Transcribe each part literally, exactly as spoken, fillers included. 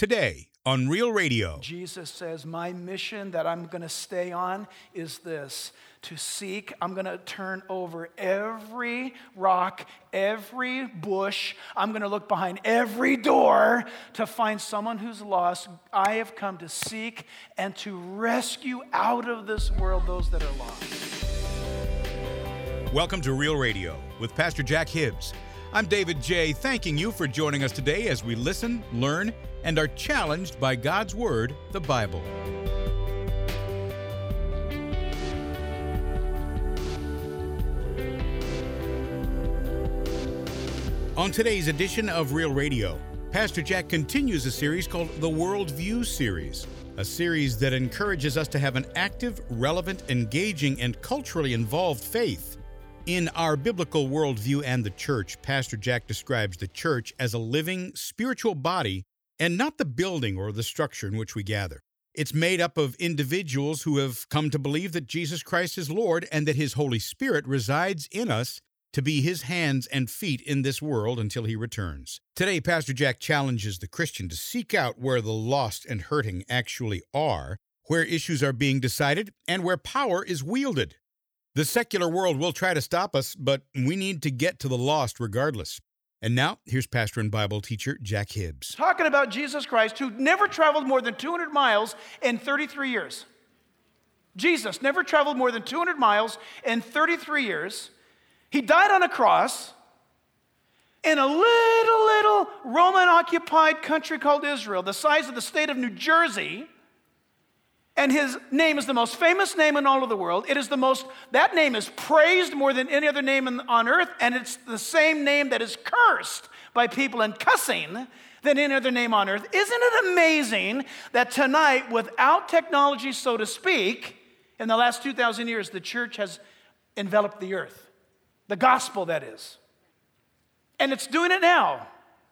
today on Real Radio. Jesus says, my mission that I'm going to stay on is this, to seek. I'm going to turn over every rock, every bush. I'm going to look behind every door to find someone who's lost. I have come to seek and to rescue out of this world those that are lost. Welcome to Real Radio with Pastor Jack Hibbs. I'm David J., thanking you for joining us today as we listen, learn, and are challenged by God's Word, the Bible. On today's edition of Real Radio, Pastor Jack continues a series called the Worldview Series, a series that encourages us to have an active, relevant, engaging, and culturally involved faith. In Our Biblical Worldview and the Church, Pastor Jack describes the church as a living, spiritual body and not the building or the structure in which we gather. It's made up of individuals who have come to believe that Jesus Christ is Lord and that His Holy Spirit resides in us to be His hands and feet in this world until He returns. Today, Pastor Jack challenges the Christian to seek out where the lost and hurting actually are, where issues are being decided, and where power is wielded. The secular world will try to stop us, but we need to get to the lost regardless. And now, here's pastor and Bible teacher Jack Hibbs. Talking about Jesus Christ, who never traveled more than two hundred miles in thirty-three years. Jesus never traveled more than two hundred miles in thirty-three years. He died on a cross in a little, little Roman-occupied country called Israel, the size of the state of New Jersey. And His name is the most famous name in all of the world. It is the most, that name is praised more than any other name in, on earth, and it's the same name that is cursed by people and cussing than any other name on earth. Isn't it amazing that tonight, without technology, so to speak, in the last two thousand years, the church has enveloped the earth? The gospel, that is. And it's doing it now.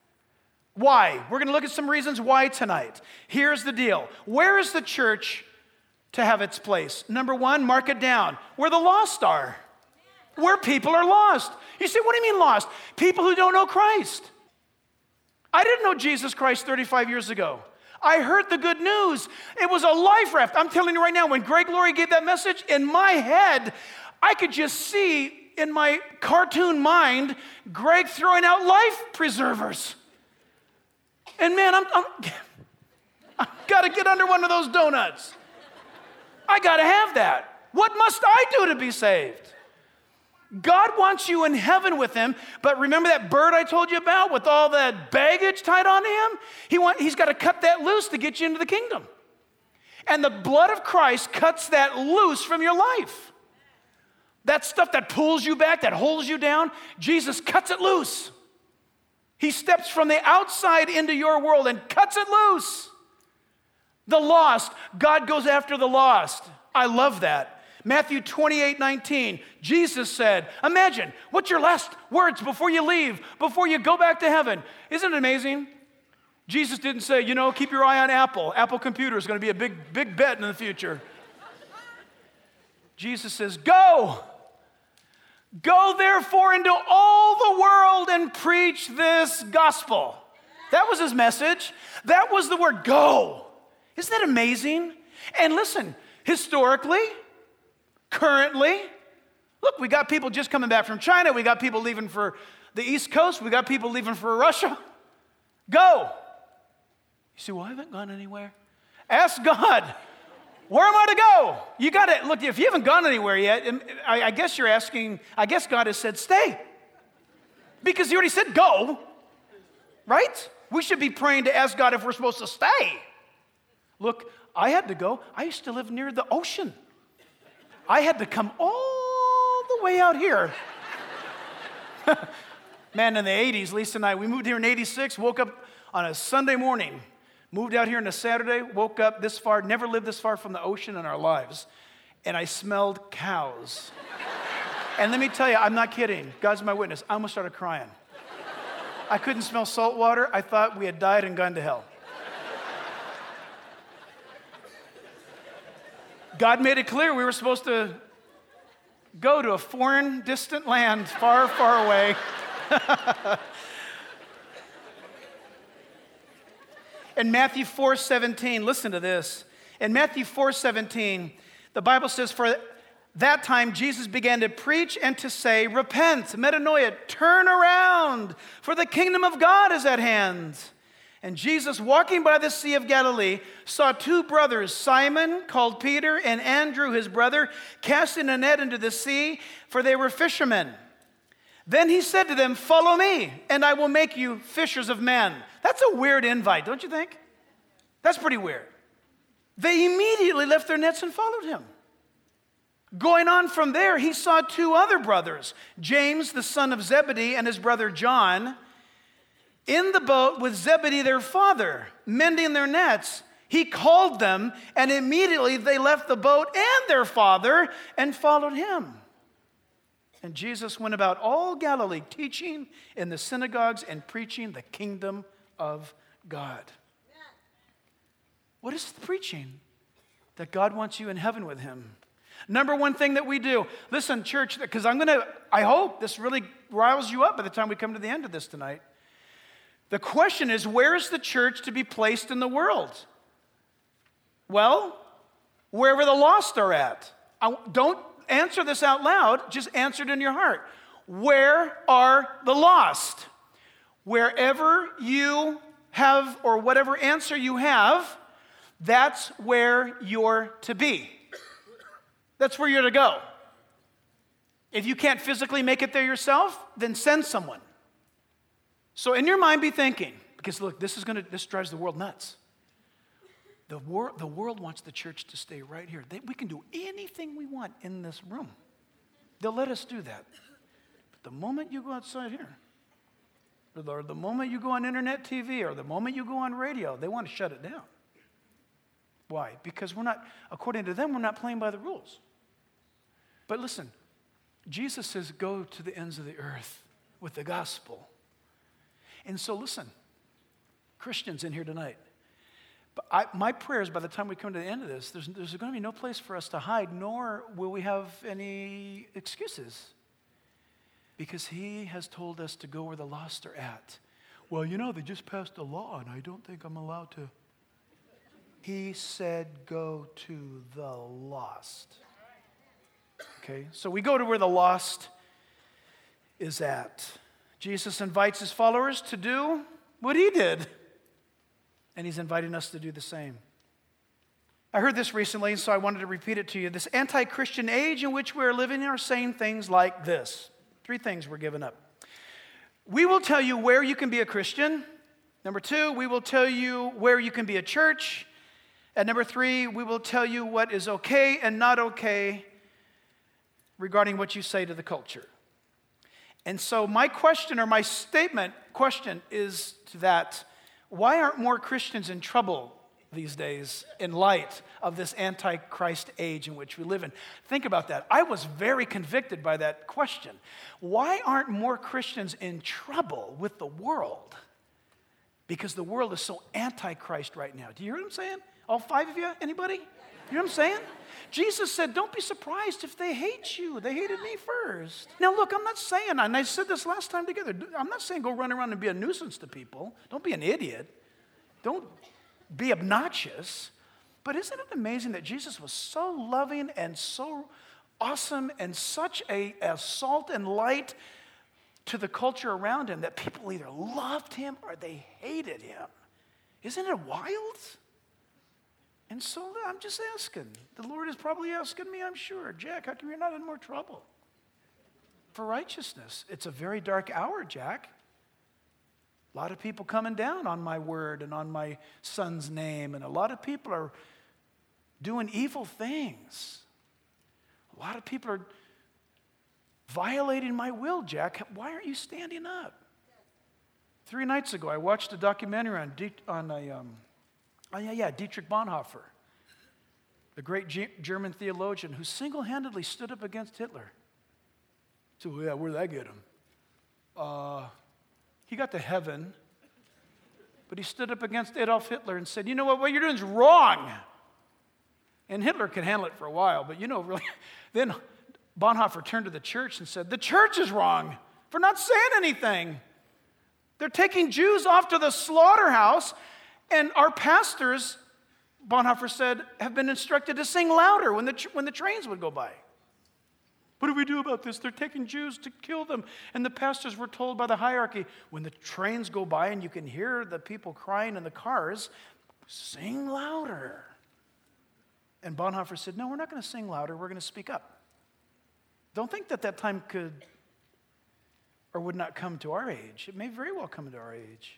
Why? We're going to look at some reasons why tonight. Here's the deal. Where is the church to have its place? Number one, mark it down. Where the lost are. Where people are lost. You say, what do you mean lost? People who don't know Christ. I didn't know Jesus Christ thirty-five years ago. I heard the good news. It was a life raft. I'm telling you right now, when Greg Laurie gave that message, in my head, I could just see in my cartoon mind, Greg throwing out life preservers. And man, I'm, I'm, I've got to get under one of those donuts. I got to have that. What must I do to be saved? God wants you in heaven with Him, but remember that bird I told you about with all that baggage tied on him? He want, he's got to cut that loose to get you into the kingdom. And the blood of Christ cuts that loose from your life. That stuff that pulls you back, that holds you down, Jesus cuts it loose. He steps from the outside into your world and cuts it loose. The lost, God goes after the lost. I love that. Matthew twenty-eight nineteen, Jesus said, imagine, what's your last words before you leave, before you go back to heaven? Isn't it amazing? Jesus didn't say, you know, keep your eye on Apple. Apple Computer is going to be a big, big bet in the future. Jesus says, go. Go therefore into all the world and preach this gospel. That was His message. That was the word go. Isn't that amazing? And listen, historically, currently, look, we got people just coming back from China. We got people leaving for the East Coast. We got people leaving for Russia. Go. You say, well, I haven't gone anywhere. Ask God. Where am I to go? You got to, look, if you haven't gone anywhere yet, I, I guess you're asking, I guess God has said stay. Because He already said go, right? We should be praying to ask God if we're supposed to stay. Look, I had to go. I used to live near the ocean. I had to come all the way out here. Man, in the eighties, Lisa and I, we moved here in eighty-six, woke up on a Sunday morning. Moved out here on a Saturday, woke up this far, never lived this far from the ocean in our lives, and I smelled cows. And let me tell you, I'm not kidding. God's my witness. I almost started crying. I couldn't smell salt water. I thought we had died and gone to hell. God made it clear we were supposed to go to a foreign, distant land, far, far away. In Matthew four seventeen, listen to this. In Matthew four seventeen, the Bible says, for that time Jesus began to preach and to say, repent, metanoia, turn around, for the kingdom of God is at hand. And Jesus, walking by the Sea of Galilee, saw two brothers, Simon, called Peter, and Andrew, his brother, casting a net into the sea, for they were fishermen. Then he said to them, follow me, and I will make you fishers of men. That's a weird invite, don't you think? That's pretty weird. They immediately left their nets and followed him. Going on from there, he saw two other brothers, James, the son of Zebedee, and his brother John, in the boat with Zebedee their father, mending their nets. He called them, and immediately they left the boat and their father and followed him. And Jesus went about all Galilee, teaching in the synagogues and preaching the kingdom of God. What is the preaching? That God wants you in heaven with him. Number one thing that we do. Listen, church, because I'm going to, I hope this really riles you up by the time we come to the end of this tonight. The question is, where is the church to be placed in the world? Well, wherever the lost are at. I, don't answer this out loud, just answer it in your heart. Where are the lost? Wherever you have, or whatever answer you have, that's where you're to be. That's where you're to go. If you can't physically make it there yourself, then send someone. So in your mind, be thinking, because look, this is gonna this drives the world nuts. The world the world wants the church to stay right here. They, we can do anything we want in this room. They'll let us do that. But the moment you go outside here, or the moment you go on internet T V, or the moment you go on radio, they want to shut it down. Why? Because we're not, according to them, we're not playing by the rules. But listen, Jesus says, go to the ends of the earth with the gospel. And so listen, Christians in here tonight, but I, my prayer is by the time we come to the end of this, there's, there's going to be no place for us to hide, nor will we have any excuses. Because he has told us to go where the lost are at. Well, you know, they just passed a law, and I don't think I'm allowed to. He said, go to the lost. Okay, so we go to where the lost is at. Jesus invites his followers to do what he did. And he's inviting us to do the same. I heard this recently, so I wanted to repeat it to you. This anti-Christian age in which we're living are saying things like this. Three things we're giving up. We will tell you where you can be a Christian. Number two, we will tell you where you can be a church. And number three, we will tell you what is okay and not okay regarding what you say to the culture. And so my question, or my statement question, is to that, why aren't more Christians in trouble these days in light of this antichrist age in which we live in? Think about that. I was very convicted by that question. Why aren't more Christians in trouble with the world? Because the world is so antichrist right now. Do you hear what I'm saying? All five of you? Anybody? You know what I'm saying? Jesus said, don't be surprised if they hate you. They hated me first. Now look, I'm not saying, and I said this last time together, I'm not saying go run around and be a nuisance to people. Don't be an idiot. Don't be obnoxious. But isn't it amazing that Jesus was so loving and so awesome and such a, a salt and light to the culture around him that people either loved him or they hated him? Isn't it wild? And so I'm just asking. The Lord is probably asking me, I'm sure, Jack, how come you're not in more trouble? For righteousness. It's a very dark hour, Jack. A lot of people coming down on my word and on my son's name, and a lot of people are doing evil things. A lot of people are violating my will, Jack. Why aren't you standing up? Three nights ago, I watched a documentary on, D- on a... Um, Oh, yeah, yeah, Dietrich Bonhoeffer, the great G- German theologian who single-handedly stood up against Hitler. So, yeah, where did that get him? Uh, he got to heaven, but he stood up against Adolf Hitler and said, you know what, what you're doing is wrong. And Hitler could handle it for a while, but you know, really, then Bonhoeffer turned to the church and said, the church is wrong for not saying anything. They're taking Jews off to the slaughterhouse, And our pastors, Bonhoeffer said, have been instructed to sing louder when the, when the trains would go by. What do we do about this? They're taking Jews to kill them. And the pastors were told by the hierarchy, when the trains go by and you can hear the people crying in the cars, sing louder. And Bonhoeffer said, no, we're not going to sing louder. We're going to speak up. Don't think that that time could or would not come to our age. It may very well come to our age.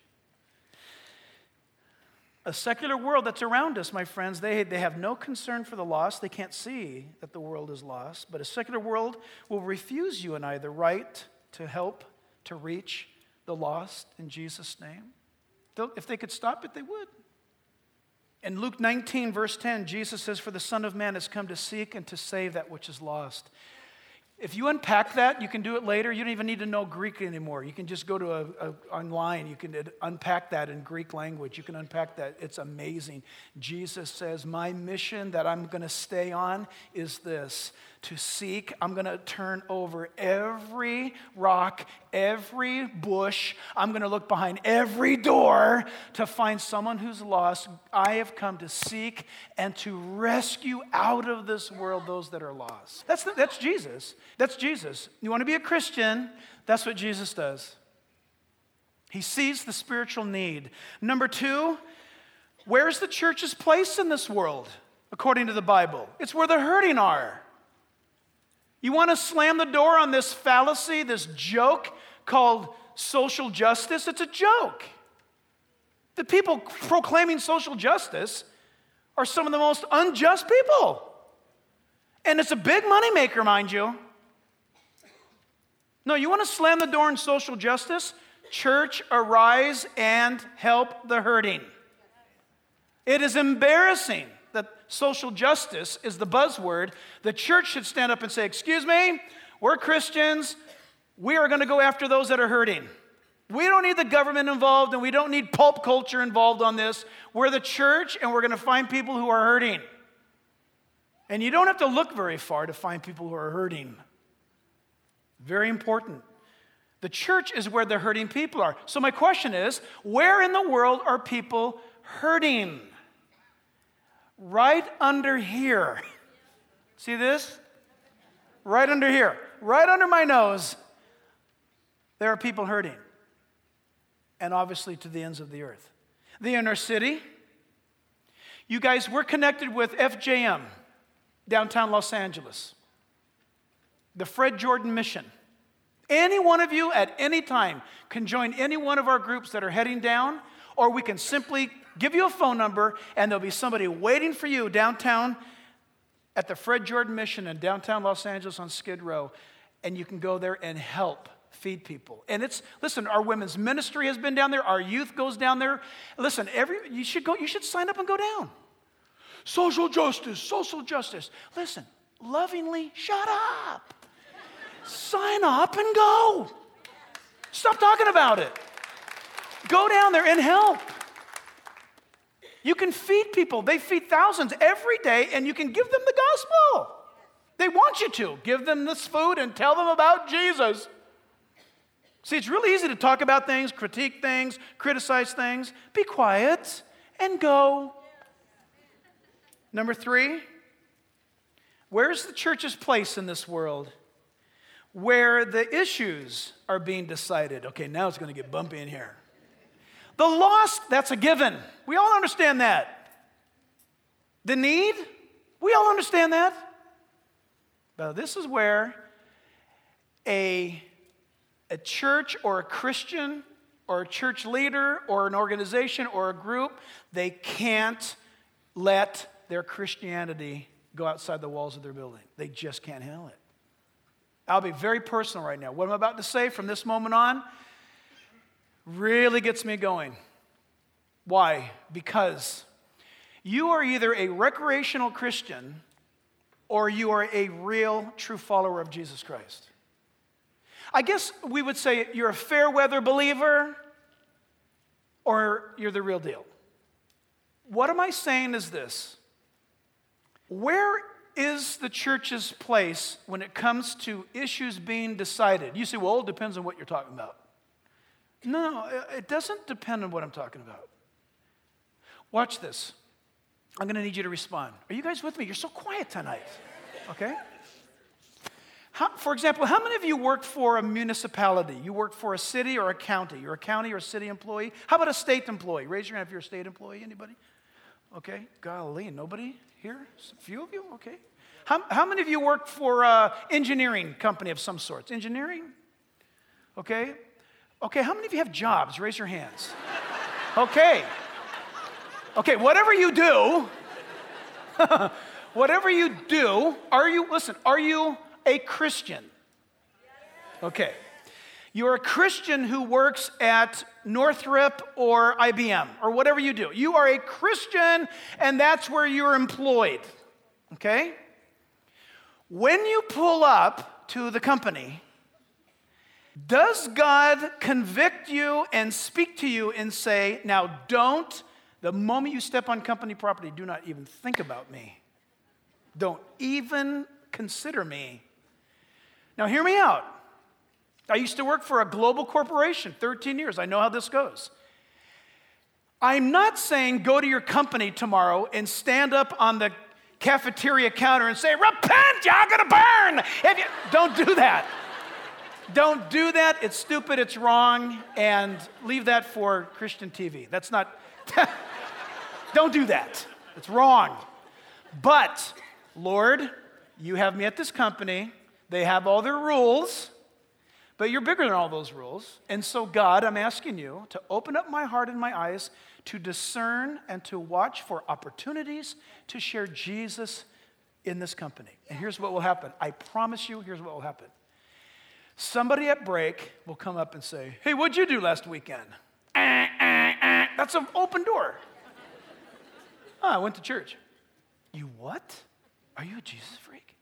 A secular world that's around us, my friends, they, they have no concern for the lost. They can't see that the world is lost. But a secular world will refuse you and I the right to help, to reach the lost in Jesus' name. They'll, if they could stop it, they would. In Luke nineteen, verse ten, Jesus says, for the Son of Man has come to seek and to save that which is lost. If you unpack that, you can do it later. You don't even need to know Greek anymore. You can just go to a, a online. You can unpack that in Greek language. You can unpack that. It's amazing. Jesus says, my mission that I'm going to stay on is this, to seek. I'm going to turn over every rock, every bush. I'm going to look behind every door to find someone who's lost. I have come to seek and to rescue out of this world those that are lost. That's, the, that's Jesus. That's Jesus. You want to be a Christian, that's what Jesus does. He sees the spiritual need. Number two, where's the church's place in this world, according to the Bible? It's where the hurting are. You want to slam the door on this fallacy, this joke called social justice? It's a joke. The people proclaiming social justice are some of the most unjust people. And it's a big moneymaker, mind you. No, you want to slam the door on social justice? Church, arise and help the hurting. It is embarrassing that social justice is the buzzword. The church should stand up and say, excuse me, we're Christians. We are going to go after those that are hurting. We don't need the government involved, and we don't need pulp culture involved on this. We're the church, and we're going to find people who are hurting. And you don't have to look very far to find people who are hurting. Very important. The church is where the hurting people are. So my question is, where in the world are people hurting? Right under here. See this? Right under here. Right under my nose. There are people hurting. And obviously to the ends of the earth. The inner city. You guys, we're connected with F J M, downtown Los Angeles. The Fred Jordan Mission. Any one of you at any time can join any one of our groups that are heading down, or we can simply give you a phone number and there'll be somebody waiting for you downtown at the Fred Jordan Mission in downtown Los Angeles on Skid Row, and you can go there and help feed people. And it's, listen, our women's ministry has been down there, our youth goes down there. Listen, every you should go, you should sign up and go down. Social justice, social justice. Listen, lovingly, shut up. Sign up and go. Stop talking about it. Go down there and help. You can feed people. They feed thousands every day, and you can give them the gospel. They want you to. Give them this food and tell them about Jesus. See, it's really easy to talk about things, critique things, criticize things. Be quiet and go. Number three, where's the church's place in this world? Where the issues are being decided. Okay, now it's going to get bumpy in here. The lost, that's a given. We all understand that. The need, we all understand that. But this is where a, a church or a Christian or a church leader or an organization or a group, they can't let their Christianity go outside the walls of their building. They just can't handle it. I'll be very personal right now. What I'm about to say from this moment on really gets me going. Why? Because you are either a recreational Christian or you are a real, true follower of Jesus Christ. I guess we would say you're a fair weather believer or you're the real deal. What am I saying is this? Where is the church's place when it comes to issues being decided? You say, well, it depends on what you're talking about. No, it doesn't depend on what I'm talking about. Watch this. I'm going to need you to respond. Are you guys with me? You're so quiet tonight. Okay? How, for example, how many of you work for a municipality? You work for a city or a county? You're a county or a city employee? How about a state employee? Raise your hand if you're a state employee. Anybody? Okay. Golly, nobody here? A few of you? Okay. How, how many of you work for an engineering company of some sort? Engineering? Okay. Okay, how many of you have jobs? Raise your hands. Okay. Okay, whatever you do, whatever you do, are you, listen, are you a Christian? Okay. You're a Christian who works at Northrop or I B M or whatever you do. You are a Christian and that's where you're employed. Okay? When you pull up to the company, does God convict you and speak to you and say, now don't, the moment you step on company property, do not even think about me. Don't even consider me. Now hear me out. I used to work for a global corporation, thirteen years. I know how this goes. I'm not saying go to your company tomorrow and stand up on the cafeteria counter and say, repent, y'all gonna burn. If you, don't do that. Don't do that. It's stupid, it's wrong, and leave that for Christian T V. That's not, don't do that. It's wrong. But, Lord, you have me at this company. They have all their rules, but you're bigger than all those rules. And so, God, I'm asking you to open up my heart and my eyes to discern and to watch for opportunities to share Jesus in this company. And here's what will happen. I promise you, here's what will happen. Somebody at break will come up and say, hey, what'd you do last weekend? Uh, uh, uh. That's an open door. Oh, I went to church. You what? Are you a Jesus freak?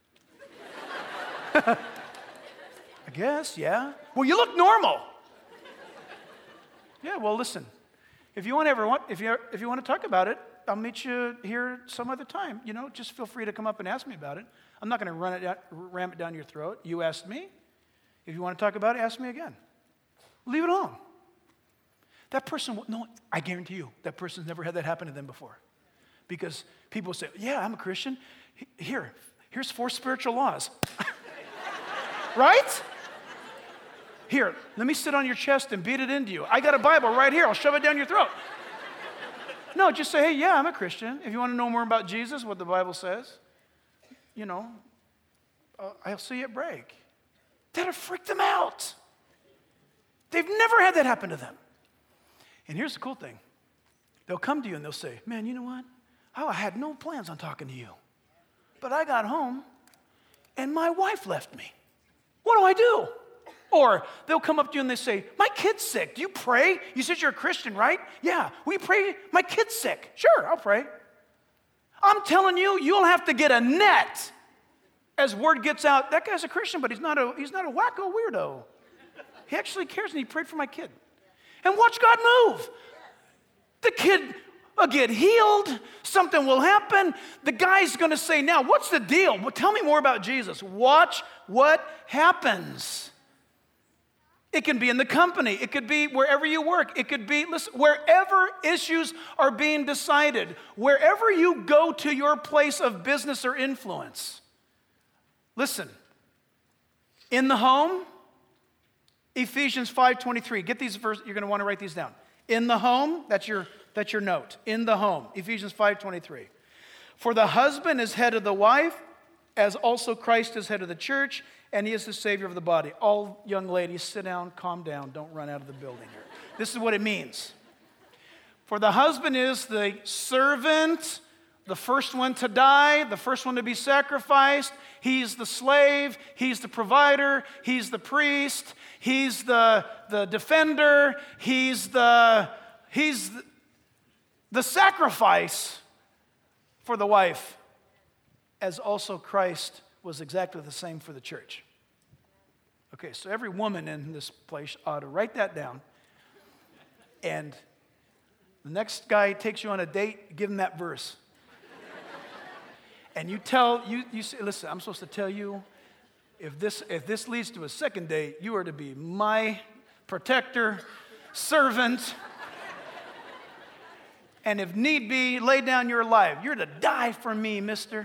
I guess, yeah. Well, you look normal. Yeah, well, listen. If you want to ever want, if you if you want to talk about it, I'll meet you here some other time. You know, just feel free to come up and ask me about it. I'm not going to run it out, ram it down your throat. You asked me. If you want to talk about it, ask me again. Leave it alone. That person, no, I guarantee you, that person's never had that happen to them before. Because people say, yeah, I'm a Christian. Here, here's four spiritual laws. Right? Here, let me sit on your chest and beat it into you. I got a Bible right here. I'll shove it down your throat. No, just say, hey, yeah, I'm a Christian. If you want to know more about Jesus, what the Bible says, you know, uh, I'll see you at break. That'll freak them out. They've never had that happen to them. And here's the cool thing. They'll come to you and they'll say, man, you know what? Oh, I had no plans on talking to you. But I got home and my wife left me. What do I do? Or they'll come up to you and they say, my kid's sick. Do you pray? You said you're a Christian, right? Yeah. We pray. My kid's sick. Sure, I'll pray. I'm telling you, you'll have to get a net as word gets out, that guy's a Christian, but he's not a, he's not a wacko weirdo. He actually cares, and he prayed for my kid. And watch God move. The kid will get healed. Something will happen. The guy's going to say, now, what's the deal? Well, tell me more about Jesus. Watch what happens. It can be in the company. It could be wherever you work. It could be, listen, wherever issues are being decided, wherever you go to your place of business or influence. Listen, in the home, Ephesians five twenty-three. Get these verses, you're going to want to write these down. In the home, that's your, that's your note. In the home, Ephesians five twenty-three. For the husband is head of the wife, as also Christ is head of the church, and he is the Savior of the body. All young ladies, sit down, calm down, don't run out of the building here. This is what it means. For the husband is the servant, the first one to die, the first one to be sacrificed. He's the slave, he's the provider, he's the priest, he's the, the defender, he's the, he's the, the sacrifice for the wife, as also Christ was exactly the same for the church. Okay, so every woman in this place ought to write that down. And the next guy takes you on a date, give him that verse. And you tell, you, you say, listen, I'm supposed to tell you, if this, if this leads to a second date, you are to be my protector, servant. and if need be, lay down your life. You're to die for me, mister.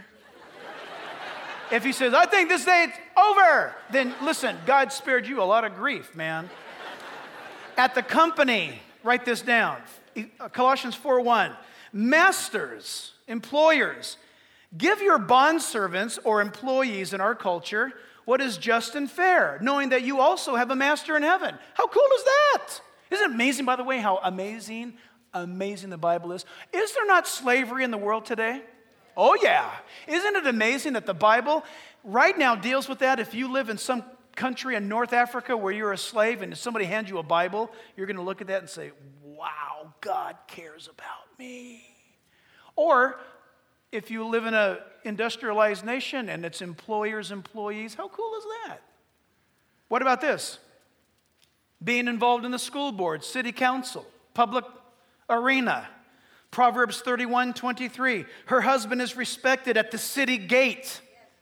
If he says, I think this day's over, then listen, God spared you a lot of grief, man. At the company, write this down, Colossians four one, masters, employers, give your bondservants or employees in our culture what is just and fair, knowing that you also have a master in heaven. How cool is that? Isn't it amazing, by the way, how amazing, amazing the Bible is? Is there not slavery in the world today? Oh, yeah. Isn't it amazing that the Bible right now deals with that? If you live in some country in North Africa where you're a slave and somebody hands you a Bible, you're going to look at that and say, wow, God cares about me. Or if you live in an industrialized nation and it's employers, employees, how cool is that? What about this? Being involved in the school board, city council, public arena. Proverbs thirty-one twenty-three, her husband is respected at the city gate,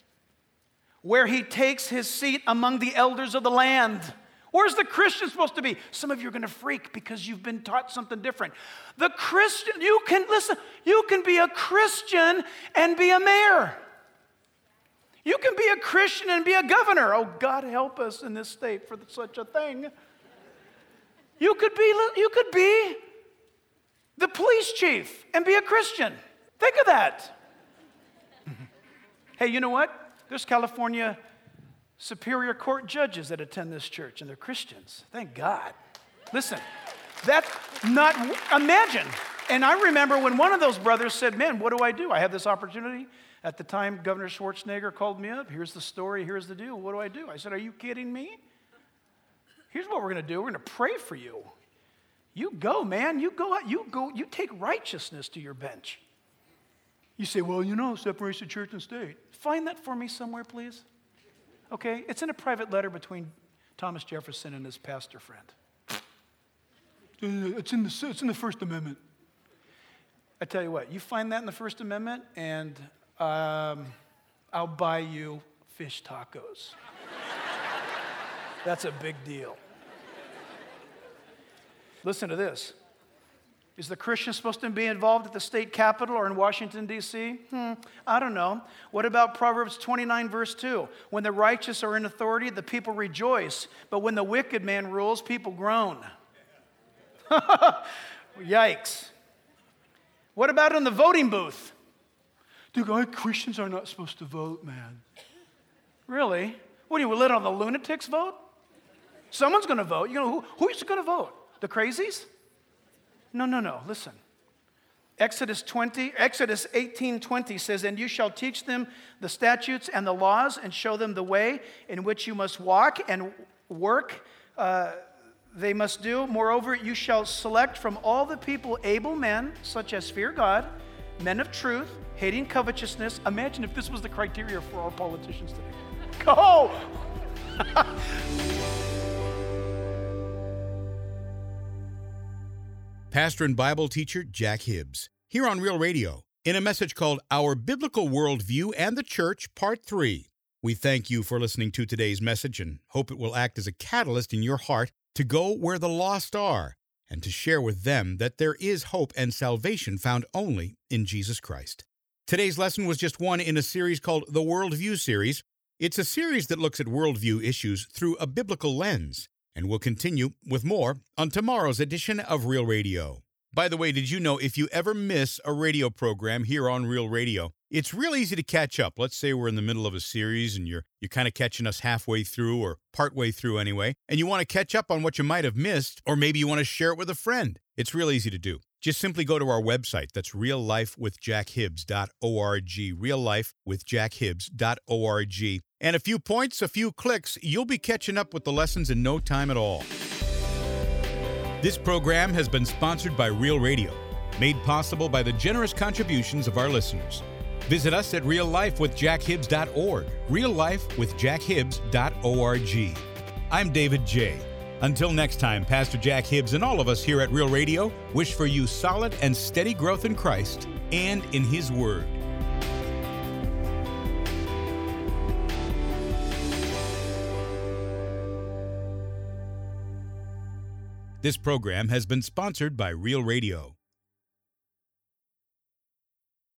where he takes his seat among the elders of the land. Where's the Christian supposed to be? Some of you are going to freak because you've been taught something different. The Christian, you can, listen, you can be a Christian and be a mayor. You can be a Christian and be a governor. Oh, God help us in this state for such a thing. You could be, you could be the police chief and be a Christian. Think of that. Hey, you know what? There's California Superior Court judges that attend this church, and they're Christians. Thank God. Listen, that's not, imagine. And I remember when one of those brothers said, man, what do I do? I have this opportunity. At the time, Governor Schwarzenegger called me up. Here's the story. Here's the deal. What do I do? I said, are you kidding me? Here's what we're going to do. We're going to pray for you. You go, man. You go out. You go. You take righteousness to your bench. You say, well, you know, separation of church and state. Find that for me somewhere, please. Okay? It's in a private letter between Thomas Jefferson and his pastor friend. It's in the, it's in the First Amendment. I tell you what, you find that in the First Amendment, and um, I'll buy you fish tacos. That's a big deal. Listen to this. Is the Christian supposed to be involved at the state capitol or in Washington, D C? Hmm, I don't know. What about Proverbs twenty-nine, verse two? When the righteous are in authority, the people rejoice. But when the wicked man rules, people groan. Yikes. What about in the voting booth? Dude, God, Christians are not supposed to vote, man. Really? What, do you let on the lunatics vote? Someone's going to vote. You know, who, who's going to vote? The crazies? No, no, no. Listen. Exodus twenty, Exodus eighteen twenty says, and you shall teach them the statutes and the laws and show them the way in which you must walk and work uh, they must do. Moreover, you shall select from all the people able men, such as fear God, men of truth, hating covetousness. Imagine if this was the criteria for our politicians today. Go! Pastor and Bible teacher Jack Hibbs, here on Real Radio, in a message called Our Biblical Worldview and the Church, Part three. We thank you for listening to today's message and hope it will act as a catalyst in your heart to go where the lost are and to share with them that there is hope and salvation found only in Jesus Christ. Today's lesson was just one in a series called the Worldview Series. It's a series that looks at worldview issues through a biblical lens. And we'll continue with more on tomorrow's edition of Real Radio. By the way, did you know if you ever miss a radio program here on Real Radio, it's real easy to catch up. Let's say we're in the middle of a series and you're you're kind of catching us halfway through or partway through anyway, and you want to catch up on what you might have missed, or maybe you want to share it with a friend. It's real easy to do. Just simply go to our website. That's real life with jack hibbs dot org, real life with jack hibbs dot org. And a few points, a few clicks, you'll be catching up with the lessons in no time at all. This program has been sponsored by Real Radio, made possible by the generous contributions of our listeners. Visit us at real life with jack hibbs dot org, real life with jack hibbs dot org. I'm David J. Until next time, Pastor Jack Hibbs and all of us here at Real Radio wish for you solid and steady growth in Christ and in His Word. This program has been sponsored by Real Radio.